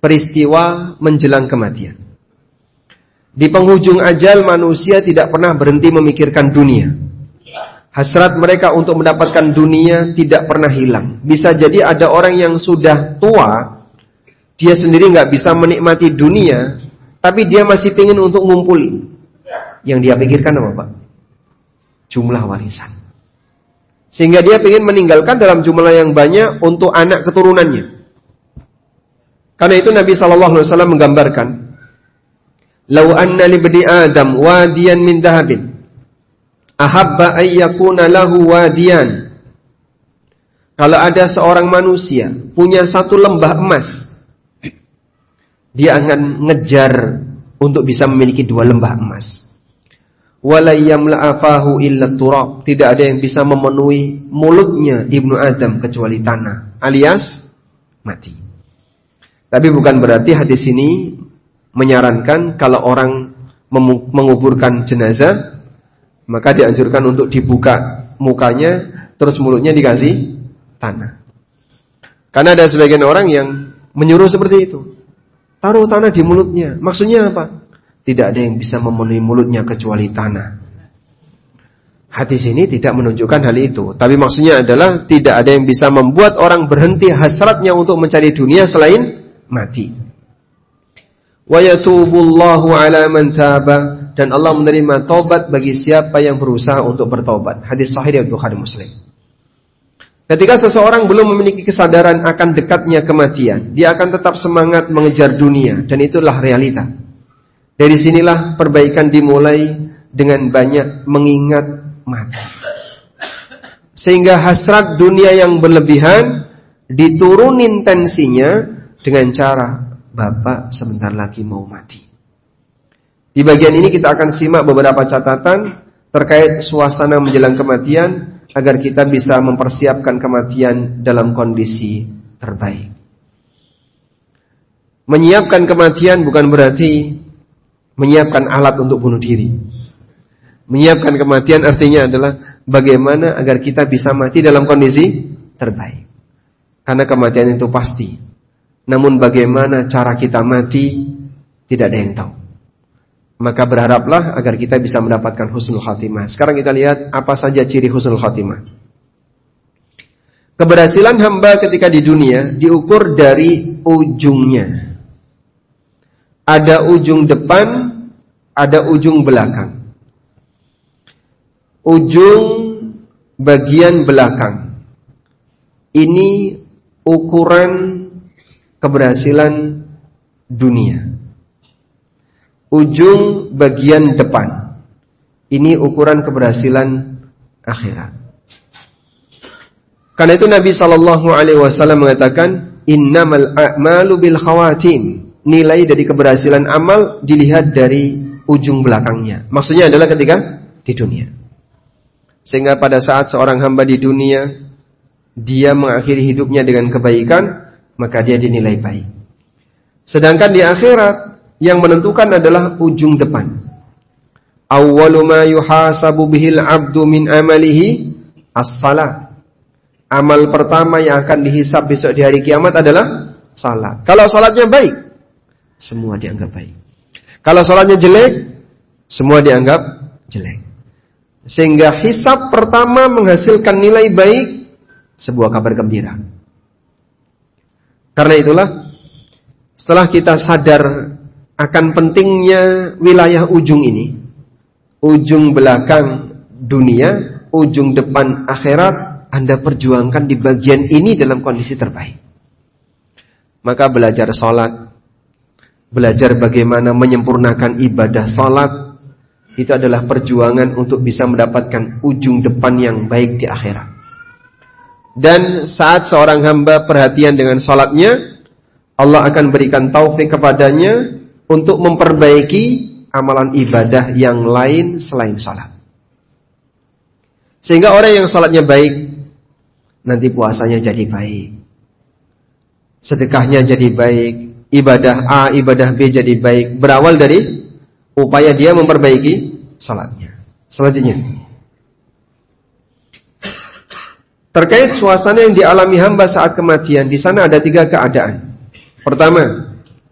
peristiwa menjelang kematian. Di penghujung ajal manusia tidak pernah berhenti memikirkan dunia. Hasrat mereka untuk mendapatkan dunia tidak pernah hilang. Bisa jadi ada orang yang sudah tua, dia sendiri nggak bisa menikmati dunia, tapi dia masih ingin untuk ngumpulin. Yang dia pikirkan apa, Pak? Jumlah warisan. Sehingga dia ingin meninggalkan dalam jumlah yang banyak untuk anak keturunannya. Karena itu Nabi SAW menggambarkan, "Lau anna li bani Adam wadiyan min dahabin, ahabba ayyakuna lahu wadiyan." Kalau ada seorang manusia punya satu lembah emas, dia akan ngejar untuk bisa memiliki dua lembah emas. Wala yamla'afahu illa turab. Tidak ada yang bisa memenuhi mulutnya Ibnu Adam kecuali tanah, alias mati. Tapi bukan berarti hadis ini menyarankan kalau orang menguburkan jenazah, maka dianjurkan untuk dibuka mukanya, terus mulutnya dikasih tanah. Karena ada sebagian orang yang menyuruh seperti itu. Taruh tanah di mulutnya. Maksudnya apa? Tidak ada yang bisa memenuhi mulutnya kecuali tanah. Hadis ini tidak menunjukkan hal itu. Tapi maksudnya adalah tidak ada yang bisa membuat orang berhenti hasratnya untuk mencari dunia selain mati. Wa yatubullahu ala man taba, dan Allah menerima taubat bagi siapa yang berusaha untuk bertaubat. Hadis sahih riwayat Bukhari Muslim. Ketika seseorang belum memiliki kesadaran akan dekatnya kematian, dia akan tetap semangat mengejar dunia, dan itulah realita. Dari sinilah perbaikan dimulai dengan banyak mengingat mati. Sehingga hasrat dunia yang berlebihan diturunin tensinya dengan cara, Bapak sebentar lagi mau mati. Di bagian ini kita akan simak beberapa catatan terkait suasana menjelang kematian, agar kita bisa mempersiapkan kematian dalam kondisi terbaik. Menyiapkan kematian bukan berarti menyiapkan alat untuk bunuh diri. Menyiapkan kematian artinya adalah bagaimana agar kita bisa mati dalam kondisi terbaik. Karena kematian itu pasti. Namun bagaimana cara kita mati, tidak ada yang tahu. Maka berharaplah agar kita bisa mendapatkan husnul khatimah. Sekarang kita lihat apa saja ciri husnul khatimah. Keberhasilan hamba ketika di dunia diukur dari ujungnya. Ada ujung depan, ada ujung belakang. Ujung bagian belakang ini ukuran keberhasilan dunia. Ujung bagian depan ini ukuran keberhasilan akhirat. Karena itu Nabi SAW mengatakan, innamal a'malu bil khawatim. Nilai dari keberhasilan amal dilihat dari ujung belakangnya. Maksudnya adalah ketika di dunia. Sehingga pada saat seorang hamba di dunia, dia mengakhiri hidupnya dengan kebaikan, maka dia dinilai baik. Sedangkan di akhirat, yang menentukan adalah ujung depan. Awwalu ma yuhasabu bihil abdu min amalihi as-salat. Amal pertama yang akan dihisab besok di hari kiamat adalah salat. Kalau salatnya baik, semua dianggap baik. Kalau salatnya jelek, semua dianggap jelek. Sehingga hisab pertama menghasilkan nilai baik, sebuah kabar gembira. Karena itulah, setelah kita sadar akan pentingnya wilayah ujung ini, ujung belakang dunia, ujung depan akhirat, Anda perjuangkan di bagian ini dalam kondisi terbaik. Maka belajar sholat, belajar bagaimana menyempurnakan ibadah sholat, itu adalah perjuangan untuk bisa mendapatkan ujung depan yang baik di akhirat. Dan saat seorang hamba perhatian dengan sholatnya, Allah akan berikan taufik kepadanya untuk memperbaiki amalan ibadah yang lain selain sholat. Sehingga orang yang sholatnya baik, nanti puasanya jadi baik, sedekahnya jadi baik, ibadah A, ibadah B jadi baik, berawal dari upaya dia memperbaiki sholatnya. Selanjutnya, terkait suasana yang dialami hamba saat kematian, di sana ada 3 keadaan. Pertama,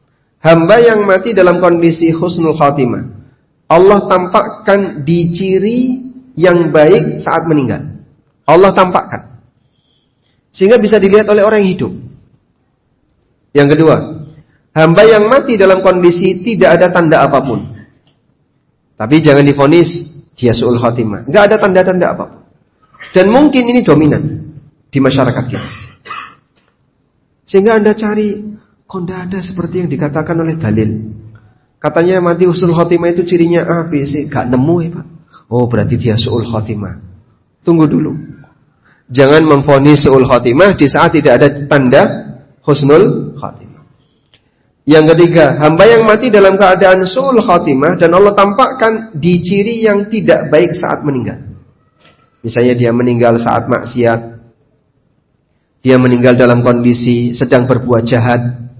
hamba yang mati dalam kondisi husnul khatimah, Allah tampakkan di ciri yang baik saat meninggal. Allah tampakkan. Sehingga bisa dilihat oleh orang yang hidup. Yang kedua, hamba yang mati dalam kondisi tidak ada tanda apapun. Tapi jangan divonis dia su'ul khatimah. Enggak ada tanda-tanda apapun. Dan mungkin ini dominan di masyarakat kita. Sehingga Anda cari, kok tidak ada seperti yang dikatakan oleh dalil. Katanya mati husnul khatimah itu cirinya A, B, C. Gak nemu ya Pak. Oh berarti dia su'ul khatimah. Tunggu dulu. Jangan memvonis su'ul khatimah di saat tidak ada tanda husnul khatimah. Yang ketiga, hamba yang mati dalam keadaan su'ul khatimah dan Allah tampakkan di ciri yang tidak baik saat meninggal. Misalnya dia meninggal saat maksiat, dia meninggal dalam kondisi sedang berbuat jahat,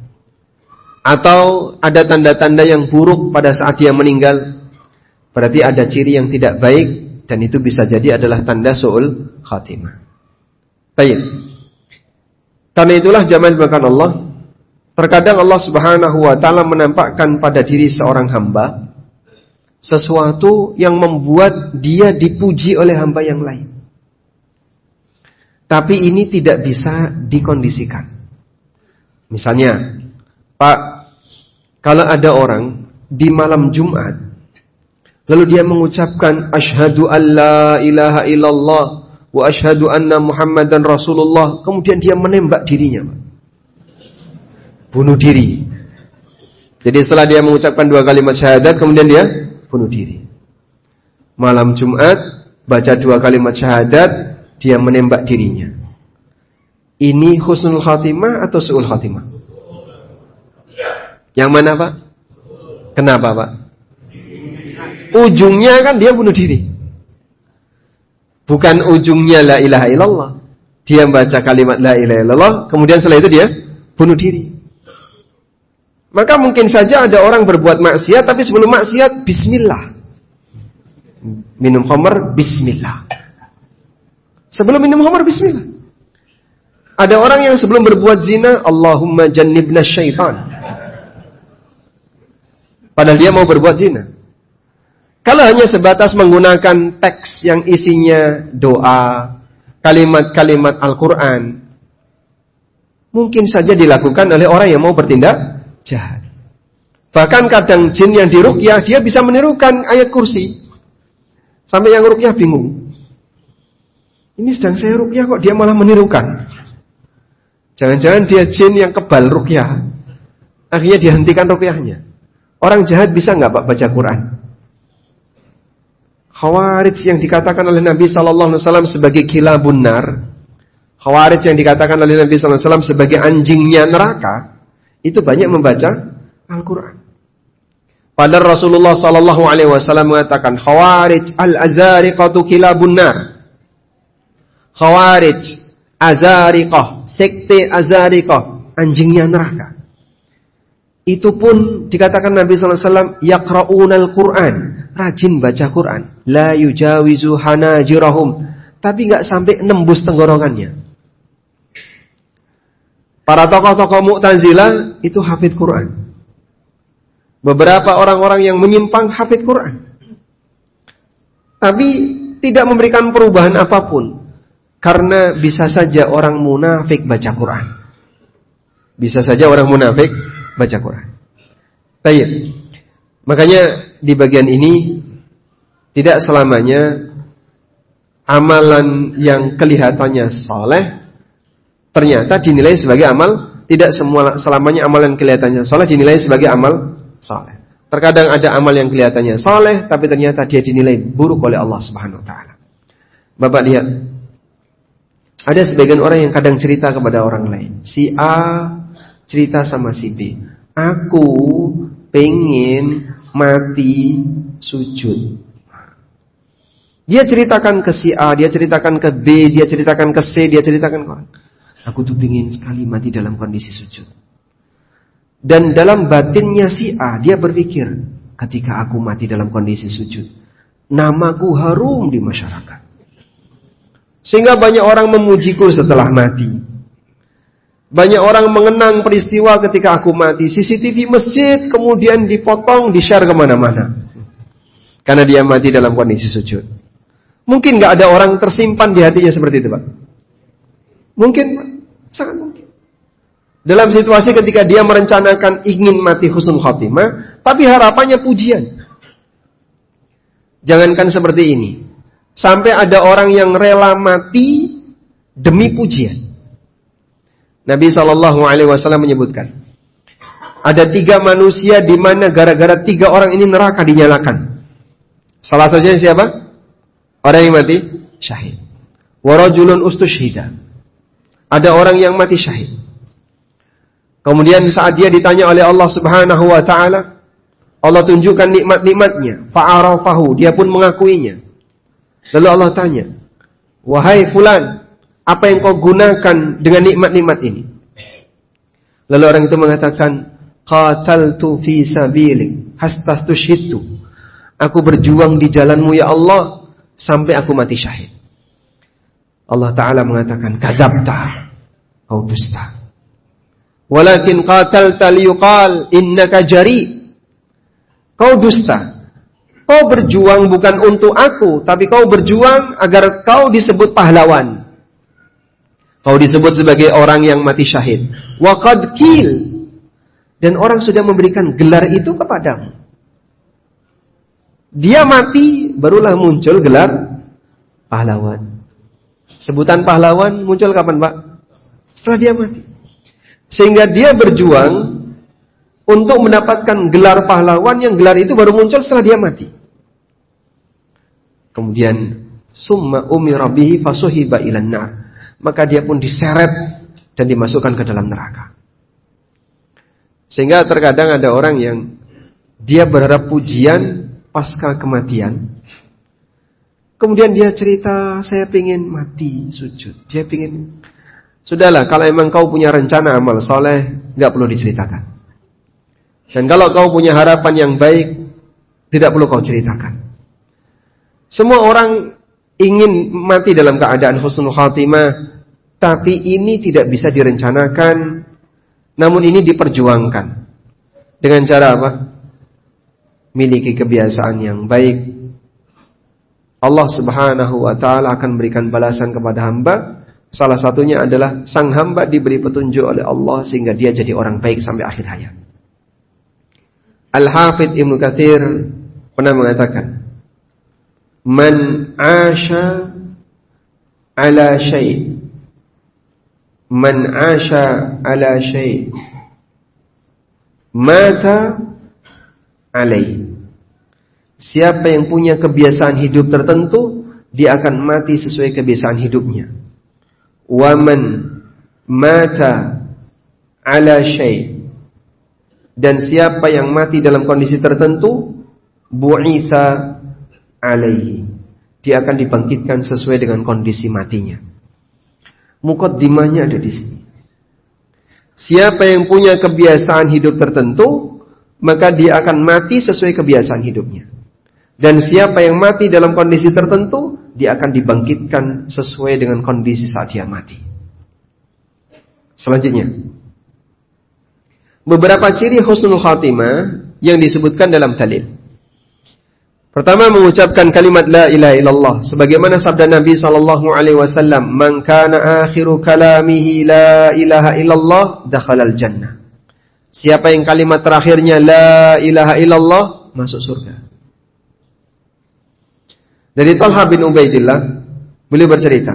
atau ada tanda-tanda yang buruk pada saat dia meninggal, berarti ada ciri yang tidak baik, dan itu bisa jadi adalah tanda su'ul khatimah. Baik. Karena itulah jamaah dimuliakan Allah, terkadang Allah Subhanahu wa taala menampakkan pada diri seorang hamba sesuatu yang membuat dia dipuji oleh hamba yang lain. Tapi ini tidak bisa dikondisikan. Misalnya, Pak, kalau ada orang di malam Jumat lalu dia mengucapkan asyhadu alla ilaha illallah wa asyhadu anna Muhammadan Rasulullah, kemudian dia menembak dirinya, bunuh diri. Jadi setelah dia mengucapkan 2 kalimat syahadat, kemudian dia bunuh diri. Malam Jumat baca 2 kalimat syahadat, dia menembak dirinya. Ini husnul khatimah atau su'ul khatimah? Yang mana Pak? Kenapa Pak? Ujungnya kan dia bunuh diri. Bukan ujungnya la ilaha illallah. Dia baca kalimat la ilaha illallah, kemudian setelah itu dia bunuh diri. Maka mungkin saja ada orang berbuat maksiat, tapi sebelum maksiat bismillah. Minum khamr bismillah. Sebelum minum khamr bismillah. Ada orang yang sebelum berbuat zina, Allahumma jannibna syaitan. Padahal dia mau berbuat zina. Kalau hanya sebatas menggunakan teks yang isinya doa, kalimat-kalimat Al-Quran, mungkin saja dilakukan oleh orang yang mau bertindak jahat. Bahkan kadang jin yang diruqyah, dia bisa menirukan ayat kursi. Sampai yang ruqyah bingung. Ini sedang saya ruqyah kok dia malah menirukan. Jangan-jangan dia jin yang kebal ruqyah. Akhirnya dihentikan ruqyahnya. Orang jahat bisa nggak Pak baca Quran? Khawarij yang dikatakan oleh Nabi SAW sebagai kilabun nar, Khawarij yang dikatakan oleh Nabi SAW sebagai anjingnya neraka, itu banyak membaca Al-Quran. Padahal Rasulullah SAW mengatakan Khawarij al-azariqatu kilabun nar. Khawarij, azariqah, sekte azariqah, anjingnya neraka. Itu pun dikatakan Nabi SAW yaqra'unal Qur'an, rajin baca Quran, la yujawizu hanajirahum, tapi enggak sampai nembus tenggorokannya. Para tokoh-tokoh Mu'tazilah itu hafid Quran. Beberapa orang-orang yang menyimpang hafid Quran, tapi tidak memberikan perubahan apapun, karena bisa saja orang munafik baca Quran. Bisa saja orang munafik baca Quran. Baik. Makanya di bagian ini tidak selamanya amalan yang kelihatannya saleh ternyata dinilai sebagai amal. Tidak selamanya amalan kelihatannya saleh dinilai sebagai amal saleh. Terkadang ada amal yang kelihatannya saleh tapi ternyata dia dinilai buruk oleh Allah Subhanahu wa taala. Bapak lihat, ada sebagian orang yang kadang cerita kepada orang lain. Si A cerita sama si B, aku pengen mati sujud. Dia ceritakan ke si A, dia ceritakan ke B, dia ceritakan ke C, dia ceritakan ke orang. Aku tuh pengen sekali mati dalam kondisi sujud. Dan dalam batinnya si A, dia berpikir, ketika aku mati dalam kondisi sujud, namaku harum di masyarakat. Sehingga banyak orang memujiku setelah mati. Banyak orang mengenang peristiwa ketika aku mati. CCTV masjid kemudian dipotong, di-share kemana-mana. Karena dia mati dalam kondisi sujud. Mungkin gak ada orang tersimpan di hatinya seperti itu, Pak? Mungkin, Pak. Sangat mungkin. Dalam situasi ketika dia merencanakan ingin mati husnul khatimah, tapi harapannya pujian. Jangankan seperti ini. Sampai ada orang yang rela mati demi pujian. Nabi SAW menyebutkan, ada 3 manusia di mana gara-gara 3 orang ini neraka dinyalakan. Salah satunya siapa? Orang yang mati syahid. Wa rajulun ustushhida. Ada orang yang mati syahid. Kemudian saat dia ditanya oleh Allah Subhanahu wa taala, Allah tunjukkan nikmat-nikmatnya, fa'arafahu, dia pun mengakuinya. Lalu Allah tanya, "Wahai fulan, apa yang kau gunakan dengan nikmat-nikmat ini?" Lalu orang itu mengatakan, "Qataltu fi sabilik, hastastushhidtu." Aku berjuang di jalanmu ya Allah sampai aku mati syahid. Allah Ta'ala mengatakan, "Kadzabta, kau dusta. Walakin qatalta liyuqal innaka jari." Kau dusta. Kau berjuang bukan untuk aku, tapi kau berjuang agar kau disebut pahlawan. Kau disebut sebagai orang yang mati syahid. Wa qad qil. Dan orang sudah memberikan gelar itu kepadamu. Dia mati, barulah muncul gelar pahlawan. Sebutan pahlawan muncul kapan, Pak? Setelah dia mati. Sehingga dia berjuang untuk mendapatkan gelar pahlawan, yang gelar itu baru muncul setelah dia mati. Kemudian summa umira bihi fasuhiba ilan nar. Maka dia pun diseret dan dimasukkan ke dalam neraka. Sehingga terkadang ada orang yang dia berharap pujian pasca kematian. Kemudian dia cerita, saya pengen mati sujud. Dia pengen. Sudahlah, kalau emang kau punya rencana amal soleh, gak perlu diceritakan. Dan kalau kau punya harapan yang baik, tidak perlu kau ceritakan. Semua orang ingin mati dalam keadaan husnul khatimah, tapi ini tidak bisa direncanakan, namun ini diperjuangkan. Dengan cara apa? Miliki kebiasaan yang baik. Allah Subhanahu wa ta'ala akan berikan balasan kepada hamba. Salah satunya adalah sang hamba diberi petunjuk oleh Allah sehingga dia jadi orang baik sampai akhir hayat. Al-Hafidh Ibnu Katsir pernah mengatakan, "Man 'asha 'ala syai', man 'asha 'ala syai', mata 'alai." Siapa yang punya kebiasaan hidup tertentu, dia akan mati sesuai kebiasaan hidupnya. Wa man mata 'ala syai', dan siapa yang mati dalam kondisi tertentu, bu'itsa 'alaihi, dia akan dibangkitkan sesuai dengan kondisi matinya. Muqaddimahnya ada di sini. Siapa yang punya kebiasaan hidup tertentu, maka dia akan mati sesuai kebiasaan hidupnya. Dan siapa yang mati dalam kondisi tertentu, dia akan dibangkitkan sesuai dengan kondisi saat dia mati. Selanjutnya, beberapa ciri husnul khatimah yang disebutkan dalam dalil. Pertama, mengucapkan kalimat la ilaha illallah, sebagaimana sabda Nabi sallallahu alaihi wasallam, "Man kana akhiru kalamihi la ilaha illallah, dakhalal jannah." Siapa yang kalimat terakhirnya la ilaha illallah, masuk surga. Dari Talha bin Ubaidillah, beliau bercerita,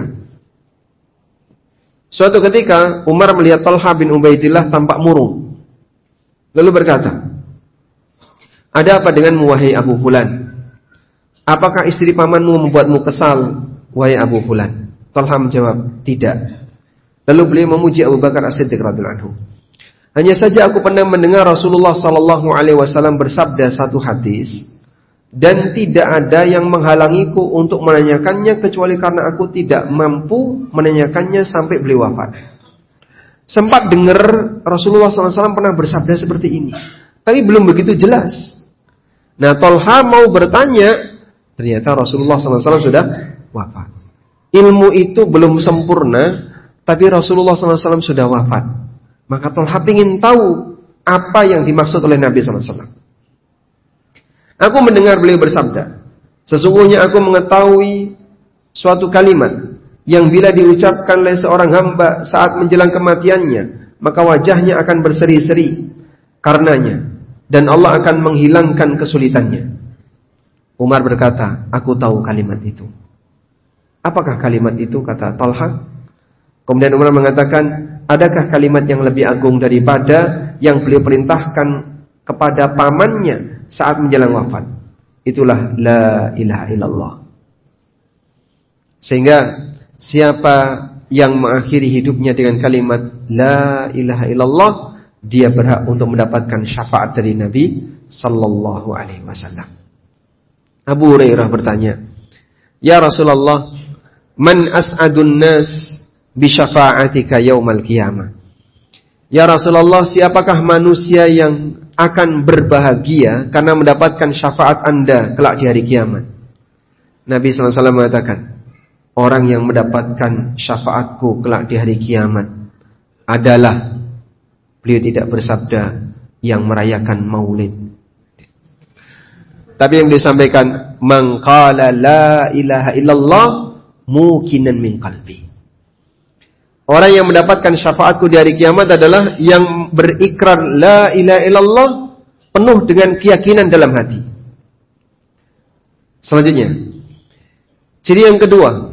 suatu ketika Umar melihat Talha bin Ubaidillah tampak murung. Lalu berkata, "Ada apa denganmu wahai Abu Fulan? Apakah istri pamanmu membuatmu kesal wahai Abu Fulan?" Talha menjawab, "Tidak." Lalu beliau memuji Abu Bakar As-Siddiq radhiyallahu anhu. "Hanya saja aku pernah mendengar Rasulullah sallallahu alaihi wasallam bersabda satu hadis, dan tidak ada yang menghalangiku untuk menanyakannya kecuali karena aku tidak mampu menanyakannya sampai beliau wafat." Sempat dengar Rasulullah SAW pernah bersabda seperti ini, tapi belum begitu jelas. Nah, Talha mau bertanya, ternyata Rasulullah SAW sudah wafat. Ilmu itu belum sempurna, tapi Rasulullah SAW sudah wafat. Maka Talha ingin tahu apa yang dimaksud oleh Nabi SAW. Aku mendengar beliau bersabda, sesungguhnya aku mengetahui suatu kalimat yang bila diucapkan oleh seorang hamba saat menjelang kematiannya, maka wajahnya akan berseri-seri karenanya, dan Allah akan menghilangkan kesulitannya. Umar berkata, aku tahu kalimat itu. Apakah kalimat itu? Kata Talha. Kemudian Umar mengatakan, adakah kalimat yang lebih agung daripada yang beliau perintahkan kepada pamannya saat menjelang wafat? Itulah la ilaha illallah. Sehingga siapa yang mengakhiri hidupnya dengan kalimat la ilaha illallah, dia berhak untuk mendapatkan syafaat dari Nabi sallallahu alaihi wasallam. Abu Hurairah bertanya, "Ya Rasulullah, man as'adun nas bi syafa'atika yaumal qiyamah?" Ya Rasulullah, siapakah manusia yang akan berbahagia karena mendapatkan syafaat Anda kelak di hari kiamat? Nabi sallallahu alaihi wasallam mengatakan, orang yang mendapatkan syafaatku kelak di hari kiamat adalah, beliau tidak bersabda yang merayakan maulid, tapi yang beliau sampaikan, man qala la ilaha illallah muqinan min qalbi. Orang yang mendapatkan syafaatku di hari kiamat adalah yang berikrar la ilaha illallah penuh dengan keyakinan dalam hati. Selanjutnya, ciri yang kedua,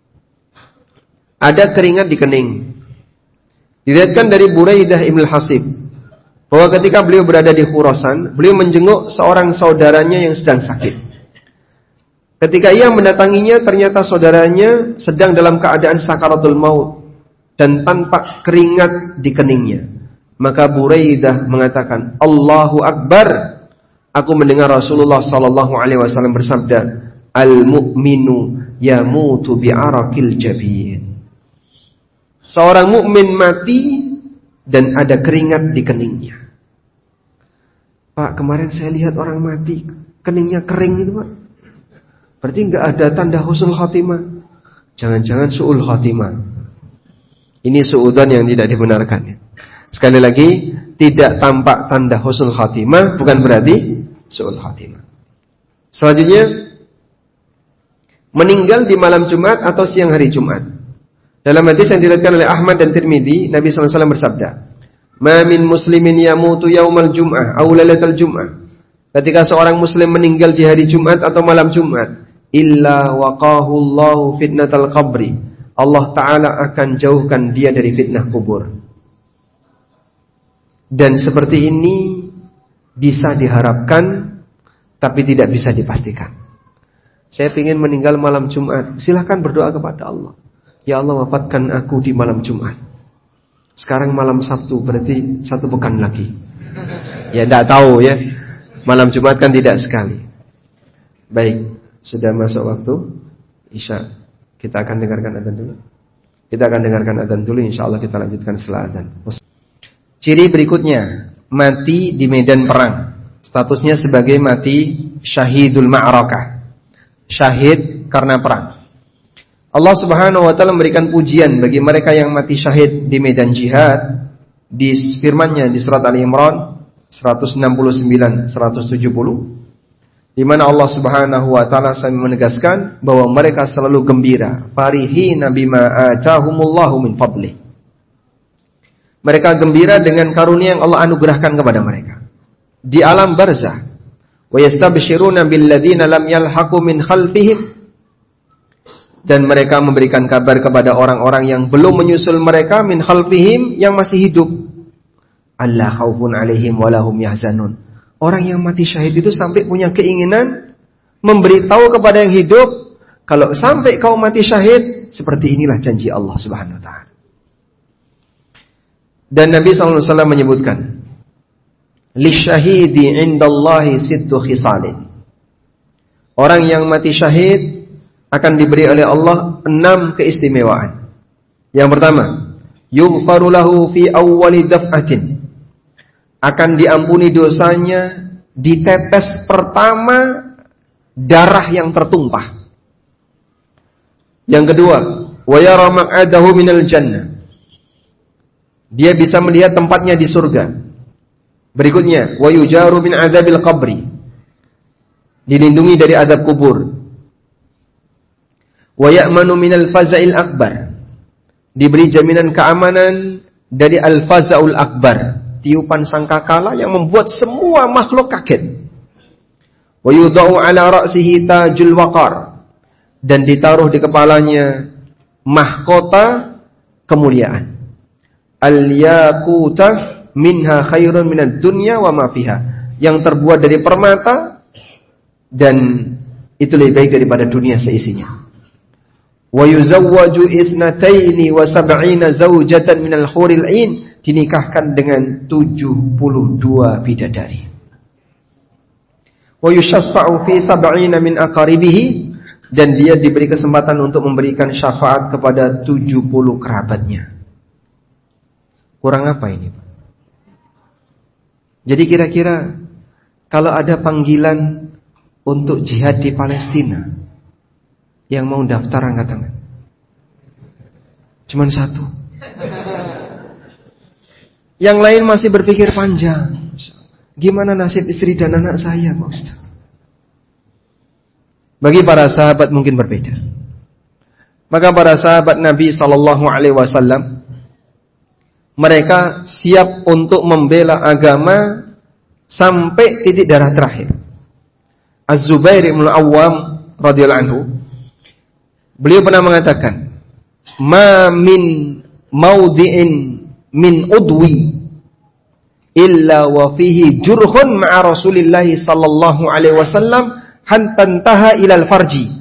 ada keringat di kening. Diriwayatkan dari Buraidah Ibn Hasib bahwa ketika beliau berada di Khurasan, beliau menjenguk seorang saudaranya yang sedang sakit. Ketika ia mendatanginya, ternyata saudaranya sedang dalam keadaan sakaratul maut dan tanpa keringat di keningnya. Maka Buraidah mengatakan, Allahu Akbar. Aku mendengar Rasulullah sallallahu alaihi wasallam bersabda, al-mu'minu yamutu bi'arakil jabin. Seorang mukmin mati dan ada keringat di keningnya. Pak, kemarin saya lihat orang mati keningnya kering itu, Pak. Berarti enggak ada tanda husnul khotimah. Jangan-jangan su'ul khotimah. Ini su'udan yang tidak dibenarkan. Sekali lagi, tidak tampak tanda husnul khotimah bukan berarti su'ul khotimah. Selanjutnya, meninggal di malam Jumat atau siang hari Jumat. Dalam hadis yang diriwayatkan oleh Ahmad dan Tirmidzi, Nabi sallallahu alaihi wasallam bersabda, "Ma min muslimin yamutu yaumal jum'ah aw lailatal jum'ah." Ketika seorang muslim meninggal di hari Jumat atau malam Jumat, illa waqahu Allahu fitnatal qabri. Allah taala akan jauhkan dia dari fitnah kubur. Dan seperti ini bisa diharapkan tapi tidak bisa dipastikan. Saya ingin meninggal malam Jumat, silakan berdoa kepada Allah. Ya Allah, wafatkan aku di malam Jumat. Sekarang malam Sabtu, berarti 1 pekan lagi. Ya tidak tahu ya. Malam Jumat kan tidak sekali. Baik, sudah masuk waktu Isya. Kita akan dengarkan adzan dulu. Kita akan dengarkan adzan dulu, insyaallah kita lanjutkan setelah adzan. Ciri berikutnya, mati di medan perang. Statusnya sebagai mati syahidul ma'rakah. Syahid karena perang. Allah Subhanahu wa taala memberikan pujian bagi mereka yang mati syahid di medan jihad di firman-Nya di surat Ali Imran 169 170, di mana Allah Subhanahu wa taala menegaskan bahwa mereka selalu gembira, farihina bima atahumullahu min fadli. Mereka gembira dengan karunia yang Allah anugerahkan kepada mereka di alam barzah. Wa yastabshiruna billadzina lam yalhaqu min khalfihim, dan mereka memberikan kabar kepada orang-orang yang belum menyusul mereka min khalfihim, yang masih hidup. Alla khaufun alaihim walahum yahzanun. Orang yang mati syahid itu sampai punya keinginan memberitahu kepada yang hidup, kalau sampai kau mati syahid, seperti inilah janji Allah Subhanahu wa taala. Dan Nabi sallallahu alaihi wasallam menyebutkan, lisyahidi indallahi sittu khisalin. Orang yang mati syahid akan diberi oleh Allah 6 keistimewaan. Yang pertama, yughfaru lahu fi awwali daf'atin. Akan diampuni dosanya di tetes pertama darah yang tertumpah. Yang kedua, wa yara maq'adahu minal jannah. Dia bisa melihat tempatnya di surga. Berikutnya, wa yujaru min adzabil qabri. Dilindungi dari azab kubur. Wa ya'manu minal faza'il akbar. Diberi jaminan keamanan dari al-faza'ul akbar, tiupan sangkakala yang membuat semua makhluk kaget. Wa yudha'u 'ala ra'sihi tajul waqar, dan ditaruh di kepalanya mahkota kemuliaan. Al-yaqutah minha khairun minad dunya wa ma fiha, yang terbuat dari permata dan itu lebih baik daripada dunia seisinya. Wa yuzawwaju isnataini wa sab'ina zawjatan minal huril 'ain, dinikahkan dengan 72 bidadari. Wa yushaffa'u fi sab'ina min aqaribihi, dan dia diberi kesempatan untuk memberikan syafaat kepada 70 kerabatnya. Kurang apa ini, Pak? Jadi kira-kira kalau ada panggilan untuk jihad di Palestina, yang mau daftar angkat tangan. Cuman satu. Yang lain masih berpikir panjang. Gimana nasib istri dan anak saya, Pak Ustaz? Bagi para sahabat mungkin berbeda. Maka para sahabat Nabi SAW, mereka siap untuk membela agama sampai titik darah terakhir. Az-Zubair bin Awwam radhiyallahu anhu, beliau pernah mengatakan, "Ma min maudi'in min udwi illa wa fihi jurhun ma'a Rasulillah sallallahu alaihi wasallam hatta intaha ilal farji."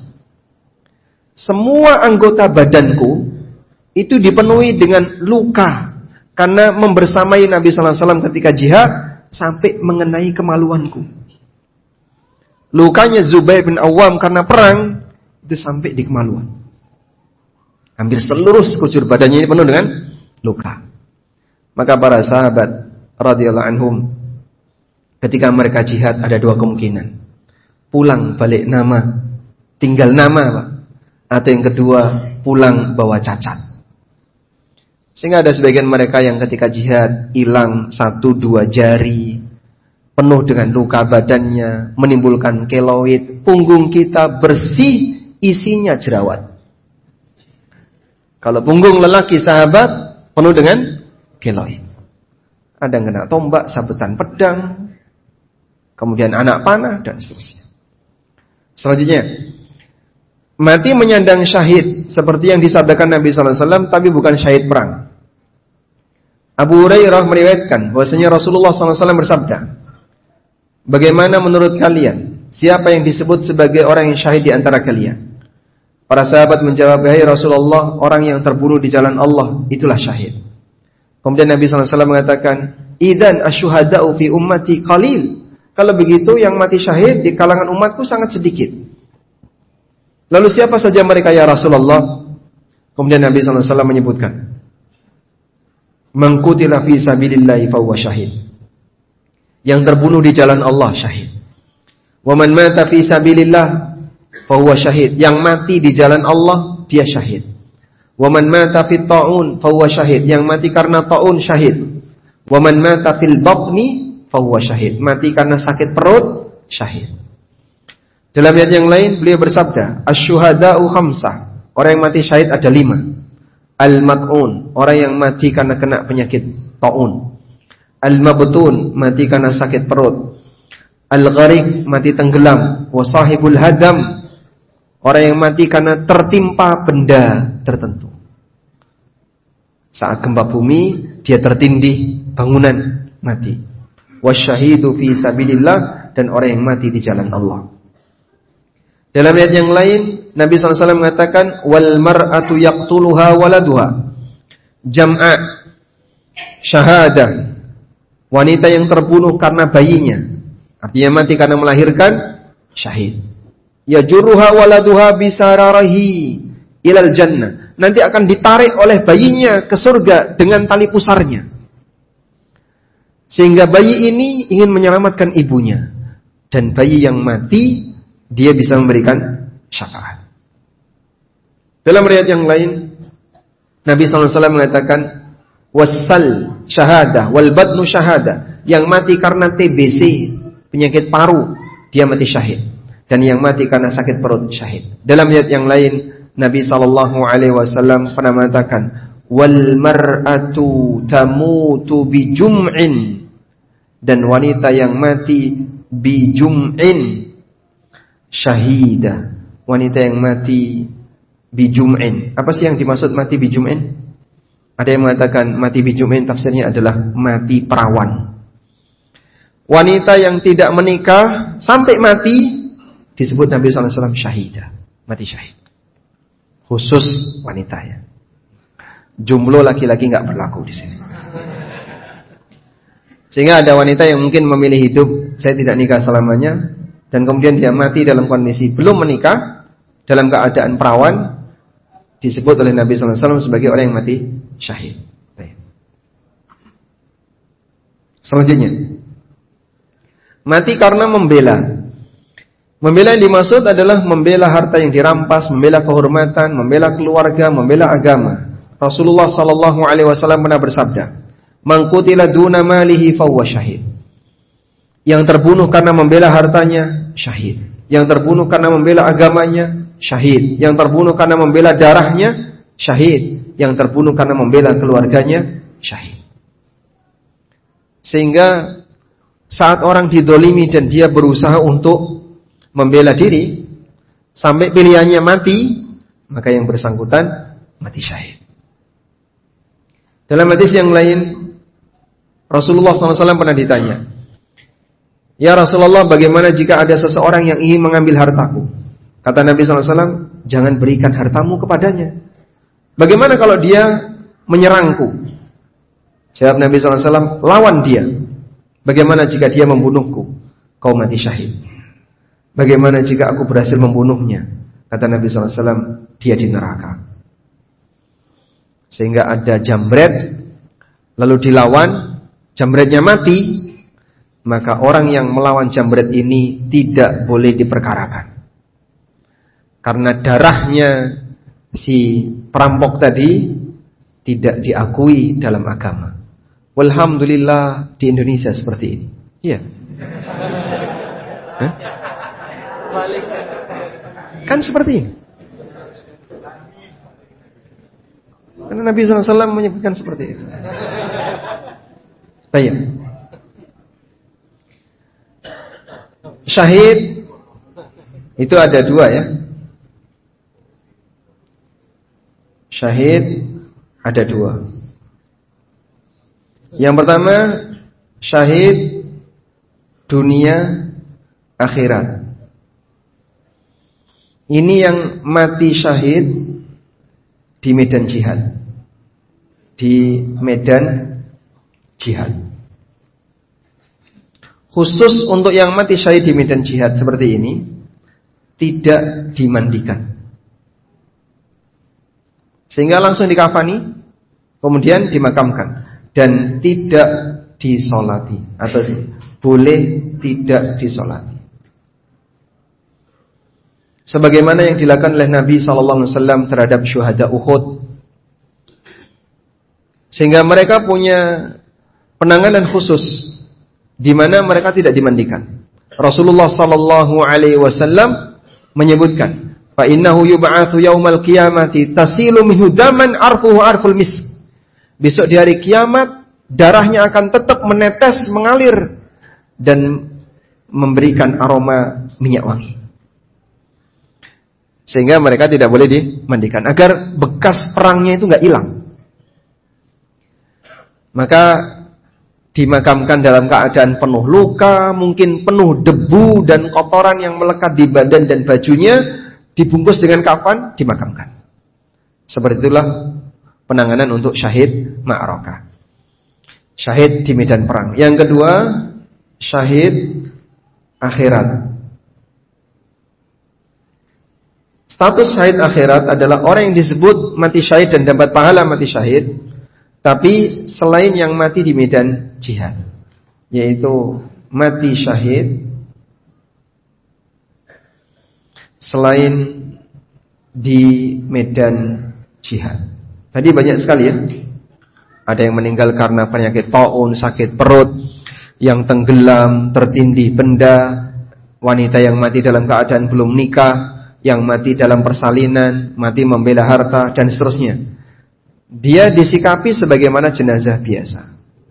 Semua anggota badanku itu dipenuhi dengan luka karena membersamai Nabi sallallahu alaihi wasallam ketika jihad sampai mengenai kemaluanku. Lukanya Zubair bin Awwam karena perang itu sampai di kemaluan. Hampir seluruh sekujur badannya ini penuh dengan luka. Maka para sahabat radhiyallahu anhum, ketika mereka jihad ada dua kemungkinan. Pulang balik nama, tinggal nama, Pak. Atau yang kedua, pulang bawa cacat. Sehingga ada sebagian mereka yang ketika jihad hilang 1-2 jari, penuh dengan luka badannya, menimbulkan keloid, punggung kita bersih, isinya jerawat. Kalau punggung lelaki sahabat penuh dengan keloid. Ada yang kena tombak, sabetan pedang, kemudian anak panah, dan seterusnya. Selanjutnya, mati menyandang syahid seperti yang disabdakan Nabi SAW, tapi bukan syahid perang. Abu Hurairah meriwayatkan bahwasanya Rasulullah SAW bersabda, "Bagaimana menurut kalian, siapa yang disebut sebagai orang yang syahid di antara kalian?" Para sahabat menjawab, "Hai Rasulullah, orang yang terbunuh di jalan Allah, itulah syahid." Kemudian Nabi SAW mengatakan, "Idzan asyuhada'u fi ummati qalil." Kalau begitu yang mati syahid di kalangan umatku sangat sedikit. Lalu siapa saja mereka ya Rasulullah? Kemudian Nabi SAW menyebutkan, "Man qutila fi sabilillahi fahuwa syahid." Yang terbunuh di jalan Allah syahid. "Wa man mata fi sabilillah fahuwa syahid." Yang mati di jalan Allah dia syahid. "Wa man mata fi ta'un fahuwa syahid." Yang mati karena ta'un syahid. "Wa man mata fil batni fahuwa syahid." Mati karena sakit perut syahid. Dalam ayat yang lain beliau bersabda, "Asy-syuhada'u khamsah." Orang yang mati syahid ada 5. Al-mat'un, orang yang mati karena kena penyakit ta'un. Al-mabtun, mati karena sakit perut. Al-gharik, mati tenggelam. Wa sahibul hadam, orang yang mati karena tertimpa benda tertentu. Saat gempa bumi, dia tertindih bangunan, mati. Wasyahidu fi sabilillah, dan orang yang mati di jalan Allah. Dalam ayat yang lain, Nabi SAW mengatakan, "Wal mar'atu yaqtuluha waladuha." Jam'a, syahadah. Wanita yang terbunuh karena bayinya, artinya mati karena melahirkan, syahid. Yajuruha waladuha bisararahi ilal jannah. Nanti akan ditarik oleh bayinya ke surga dengan tali pusarnya. Sehingga bayi ini ingin menyelamatkan ibunya. Dan bayi yang mati, dia bisa memberikan syafaat. Dalam riwayat yang lain, Nabi SAW mengatakan, wassal syahadah, wal badnu syahadah. Yang mati karena TBC, penyakit paru, dia mati syahid. Dan yang mati karena sakit perut syahid. Dalam ayat yang lain, Nabi SAW pernah mengatakan, wal mar'atu tamutu bi jum'in, dan wanita yang mati bi jum'in syahidah. Wanita yang mati bi jum'in. Apa sih yang dimaksud mati bi jum'in? Ada yang mengatakan mati bi jum'in tafsirnya adalah mati perawan. Wanita yang tidak menikah sampai mati disebut Nabi SAW syahidah, mati syahid. Khusus wanita ya. Jomblo laki-laki nggak berlaku di sini. Sehingga ada wanita yang mungkin memilih hidup, saya tidak nikah selamanya, dan kemudian dia mati dalam kondisi belum menikah, dalam keadaan perawan, disebut oleh Nabi SAW sebagai orang yang mati syahid. Selanjutnya, mati karena membela. Membela yang dimaksud adalah membela harta yang dirampas, membela kehormatan, membela keluarga, membela agama. Rasulullah SAW pernah bersabda, "Man qutila duna malihi fahuwa syahid." Yang terbunuh karena membela hartanya, syahid. Yang terbunuh karena membela agamanya, syahid. Yang terbunuh karena membela darahnya, syahid. Yang terbunuh karena membela keluarganya, syahid. Sehingga saat orang didolimi dan dia berusaha untuk membela diri sampai pilihannya mati, maka yang bersangkutan mati syahid. Dalam hadis yang lain, Rasulullah SAW pernah ditanya, "Ya Rasulullah, bagaimana jika ada seseorang yang ingin mengambil hartaku?" Kata Nabi SAW, "Jangan berikan hartamu kepadanya." "Bagaimana kalau dia menyerangku?" Jawab Nabi SAW, "Lawan dia." "Bagaimana jika dia membunuhku?" "Kau mati syahid." "Bagaimana jika aku berhasil membunuhnya?" Kata Nabi SAW, "Dia di neraka." Sehingga ada jambret, lalu dilawan, jambretnya mati, maka orang yang melawan jambret ini tidak boleh diperkarakan. Karena darahnya si perampok tadi tidak diakui dalam agama. Walhamdulillah di Indonesia seperti ini. Iya. Hah? Kan seperti ini. Karena Nabi SAW menyebutkan seperti itu. Baik. Syahid itu ada dua ya. Syahid ada dua. Yang pertama, syahid dunia akhirat. Ini yang mati syahid di medan jihad. Di medan jihad. Khusus untuk yang mati syahid di medan jihad seperti ini, tidak dimandikan. Sehingga langsung dikafani, kemudian dimakamkan. Dan tidak disolati. Atau boleh tidak disolati. Sebagaimana yang dilakukan oleh Nabi SAW terhadap syuhada Uhud. Sehingga mereka punya penanganan khusus di mana mereka tidak dimandikan. Rasulullah SAW menyebutkan, fa innahu yub'atsu yaumal qiyamati tasilu minhu daman arfuhu arful misk. Besok di hari kiamat darahnya akan tetap menetes, mengalir dan memberikan aroma minyak wangi. Sehingga mereka tidak boleh dimandikan agar bekas perangnya itu enggak hilang. Maka dimakamkan dalam keadaan penuh luka, mungkin penuh debu dan kotoran yang melekat di badan dan bajunya, dibungkus dengan kafan, dimakamkan. Seperti itulah penanganan untuk syahid ma'rakah. Syahid di medan perang. Yang kedua, syahid akhirat. Status syahid akhirat adalah orang yang disebut mati syahid dan dapat pahala mati syahid, tapi selain yang mati di medan jihad, yaitu mati syahid selain di medan jihad. Tadi banyak sekali ya. Ada yang meninggal karena penyakit taun, sakit perut, yang tenggelam, tertindih benda, wanita yang mati dalam keadaan belum nikah, yang mati dalam persalinan, mati membela harta, dan seterusnya. Dia disikapi sebagaimana jenazah biasa,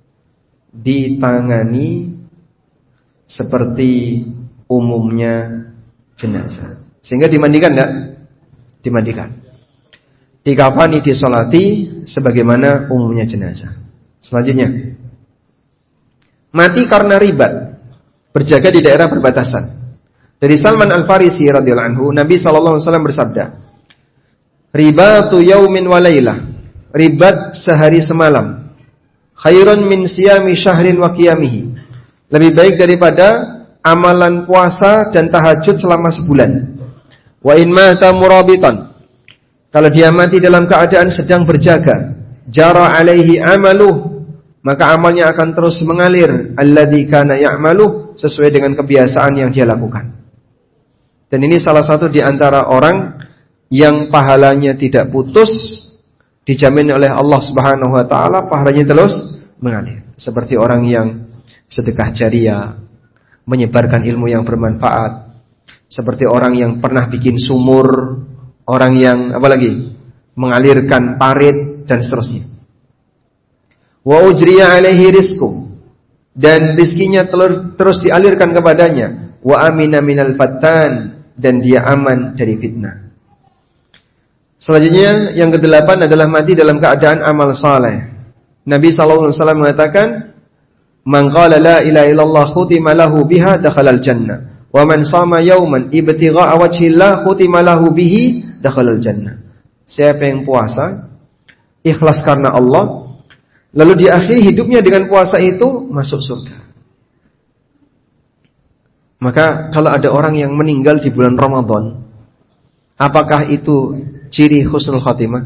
ditangani seperti umumnya jenazah. Sehingga dimandikan enggak? Dimandikan. Dikafani, disolati sebagaimana umumnya jenazah. Selanjutnya, mati karena ribat, berjaga di daerah perbatasan. Dari Salman Al-Farisi radhiyallahu anhu, Nabi sallallahu alaihi wasallam bersabda, "Ribatu yaumin wa lailah." Ribat sehari semalam. Khairun min siyami syahrin wa qiyamihi. Lebih baik daripada amalan puasa dan tahajud selama sebulan. Wa in mata murabitan. Kalau dia mati dalam keadaan sedang berjaga, jara alaihi amaluh, maka amalnya akan terus mengalir, alladzi kana ya'maluh, sesuai dengan kebiasaan yang dia lakukan. Dan ini salah satu di antara orang yang pahalanya tidak putus, dijamin oleh Allah Subhanahu wa taala pahalanya terus mengalir. Seperti orang yang sedekah jariah, menyebarkan ilmu yang bermanfaat, seperti orang yang pernah bikin sumur, orang yang apalagi mengalirkan parit dan seterusnya. Wa ujriya alaihi rizqu, dan rizkinya terus dialirkan kepadanya. Wa amina minal fattan, dan dia aman dari fitnah. Selanjutnya yang ke-8 adalah mati dalam keadaan amal saleh. Nabi sallallahu alaihi wasallam mengatakan, "Man qala la ilaha illallah khutima lahu biha dakhalal jannah, wa man shama yawman ibtigha'a wajhillah khutima lahu bihi dakhalal jannah." Siapa yang puasa ikhlas karena Allah, lalu diakhiri hidupnya dengan puasa itu, masuk surga. Maka kalau ada orang yang meninggal di bulan Ramadan, apakah itu ciri husnul khatimah?